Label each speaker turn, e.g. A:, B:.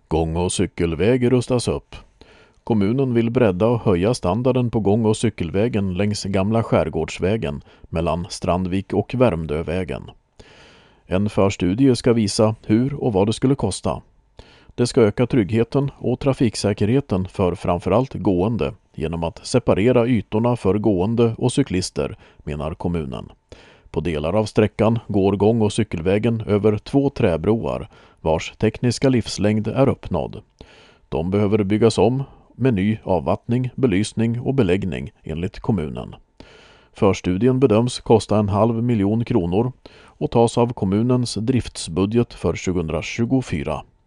A: Gång- och cykelväg rustas upp. Kommunen vill bredda och höja standarden på gång- och cykelvägen längs gamla skärgårdsvägen mellan Strandvik och Värmdövägen. En förstudie ska visa hur och vad det skulle kosta. Det ska öka tryggheten och trafiksäkerheten för framförallt gående genom att separera ytorna för gående och cyklister, menar kommunen. På delar av sträckan går gång- och cykelvägen över 2 träbroar vars tekniska livslängd är uppnådd. De behöver byggas om med ny avvattning, belysning och beläggning enligt kommunen. Förstudien bedöms kosta 500 000 kronor och tas av kommunens driftsbudget för 2024.